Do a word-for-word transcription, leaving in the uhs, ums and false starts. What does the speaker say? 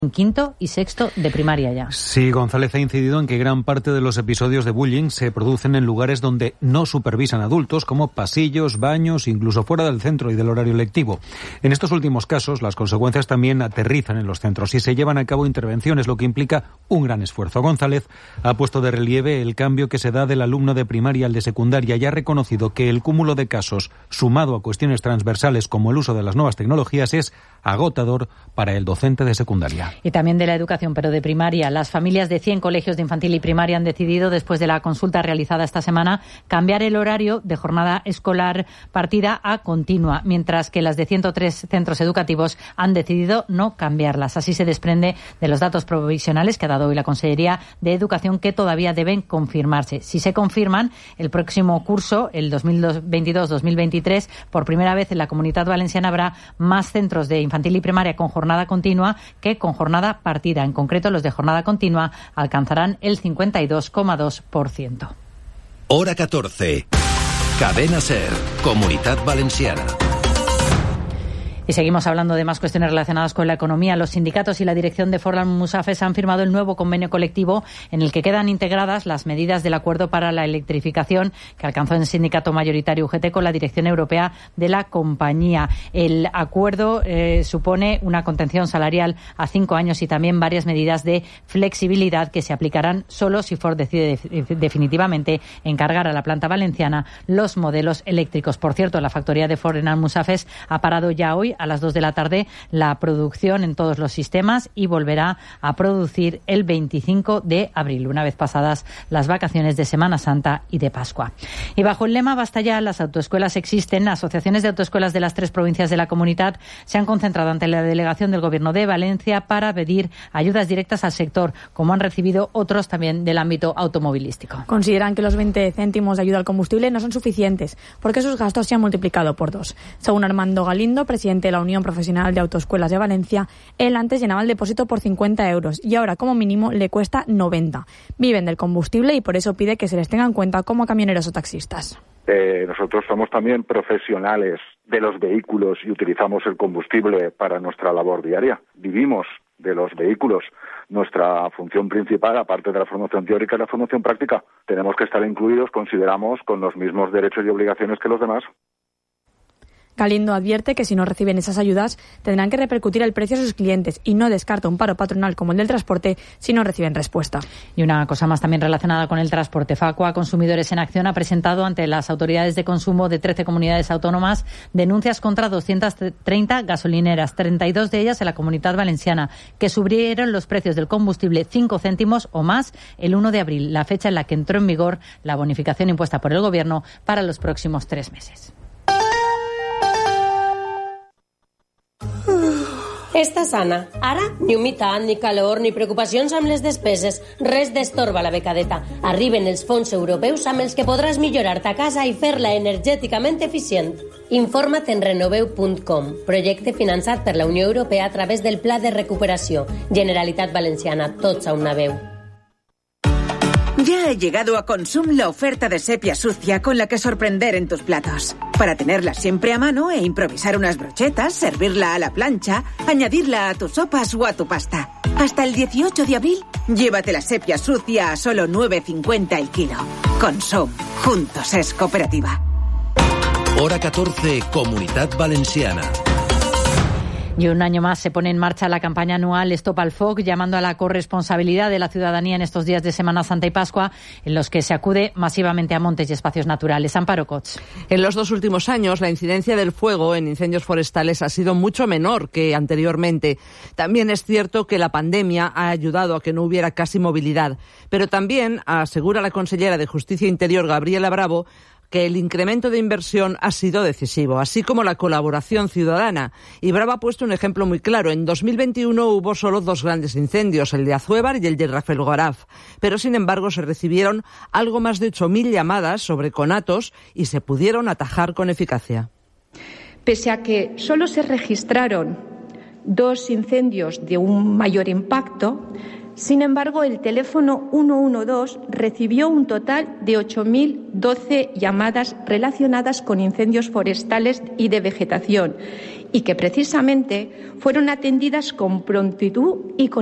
en quinto y sexto de primaria ya. Sí, González ha incidido en que gran parte de los episodios de bullying se producen en lugares donde no supervisan adultos, como pasillos, baños, incluso fuera del centro y del horario lectivo. En estos últimos casos, las consecuencias también aterrizan en los centros y se llevan a cabo intervenciones, lo que implica un gran esfuerzo. González ha puesto de relieve el cambio que se da del alumno de primaria al de secundaria y ha reconocido que el cúmulo de casos, sumado a cuestiones transversales como el uso de las nuevas tecnologías, es agotador para el docente de secundaria. Y también de la educación, pero de primaria. Las familias de cien colegios de infantil y primaria han decidido, después de la consulta realizada esta semana, cambiar el horario de jornada escolar partida a continua, mientras que las de ciento tres centros educativos han decidido no cambiarlas. Así se desprende de los datos provisionales que ha dado hoy la Consellería de Educación, que todavía deben confirmarse. Si se confirman, el próximo curso, el dos mil veintidós dos mil veintitrés, por primera vez en la Comunitat Valenciana habrá más centros de infantil y primaria con jornada continua que con jornada partida. En concreto, los de jornada continua alcanzarán el cincuenta y dos coma dos por ciento. Hora catorce. Cadena SER, Comunitat Valenciana. Y seguimos hablando de más cuestiones relacionadas con la economía. Los sindicatos y la dirección de Ford Almusafes han firmado el nuevo convenio colectivo en el que quedan integradas las medidas del acuerdo para la electrificación que alcanzó el sindicato mayoritario U G T con la dirección europea de la compañía. El acuerdo eh, supone una contención salarial a cinco años y también varias medidas de flexibilidad que se aplicarán solo si Ford decide de, definitivamente encargar a la planta valenciana los modelos eléctricos. Por cierto, la factoría de Ford en Almusafes ha parado ya hoy a las dos de la tarde la producción en todos los sistemas y volverá a producir el veinticinco de abril, una vez pasadas las vacaciones de Semana Santa y de Pascua. Y bajo el lema Basta ya, las autoescuelas existen, asociaciones de autoescuelas de las tres provincias de la comunidad se han concentrado ante la delegación del Gobierno de Valencia para pedir ayudas directas al sector, como han recibido otros también del ámbito automovilístico. Consideran que los veinte céntimos de ayuda al combustible no son suficientes porque sus gastos se han multiplicado por dos. Según Armando Galindo, presidente de la Unión Profesional de Autoescuelas de Valencia, él antes llenaba el depósito por cincuenta euros y ahora como mínimo le cuesta noventa. Viven del combustible y por eso pide que se les tenga en cuenta como camioneros o taxistas. Eh, nosotros somos también profesionales de los vehículos y utilizamos el combustible para nuestra labor diaria. Vivimos de los vehículos. Nuestra función principal, aparte de la formación teórica, es la formación práctica. Tenemos que estar incluidos, consideramos, con los mismos derechos y obligaciones que los demás. Galindo advierte que si no reciben esas ayudas tendrán que repercutir el precio a sus clientes y no descarta un paro patronal como el del transporte si no reciben respuesta. Y una cosa más también relacionada con el transporte. Facua Consumidores en Acción ha presentado ante las autoridades de consumo de trece comunidades autónomas denuncias contra doscientas treinta gasolineras, treinta y dos de ellas en la Comunidad Valenciana, que subieron los precios del combustible cinco céntimos o más el uno de abril, la fecha en la que entró en vigor la bonificación impuesta por el Gobierno para los próximos tres meses. Estàs sana. Ara, ni humitat, ni calor, ni preocupacions amb les despeses. Res d'estorba la becadeta. Arriben els fons europeus amb els que podràs millorar ta casa i fer-la energèticament eficient. Informa't en renoveu punt com, projecte finançat per la Unió Europea a través del Pla de Recuperació. Generalitat Valenciana, tots a una veu. Ya ha llegado a Consum la oferta de sepia sucia con la que sorprender en tus platos. Para tenerla siempre a mano e improvisar unas brochetas, servirla a la plancha, añadirla a tus sopas o a tu pasta. Hasta el dieciocho de abril, llévate la sepia sucia a solo nueve cincuenta el kilo. Consum. Juntos es cooperativa. Hora catorce, Comunitat Valenciana. Y un año más se pone en marcha la campaña anual Stop al Foc, llamando a la corresponsabilidad de la ciudadanía en estos días de Semana Santa y Pascua, en los que se acude masivamente a montes y espacios naturales. Amparo Cots. En los dos últimos años, la incidencia del fuego en incendios forestales ha sido mucho menor que anteriormente. También es cierto que la pandemia ha ayudado a que no hubiera casi movilidad. Pero también, asegura la consellera de Justicia e Interior, Gabriela Bravo, que el incremento de inversión ha sido decisivo, así como la colaboración ciudadana. Y Bravo ha puesto un ejemplo muy claro. En dos mil veintiuno hubo solo dos grandes incendios, el de Azuévar y el de Rafelguaraf. Pero, sin embargo, se recibieron algo más de ocho mil llamadas sobre conatos y se pudieron atajar con eficacia. Pese a que solo se registraron dos incendios de un mayor impacto, sin embargo, el teléfono ciento doce recibió un total de ocho mil doce llamadas relacionadas con incendios forestales y de vegetación y que precisamente fueron atendidas con prontitud y con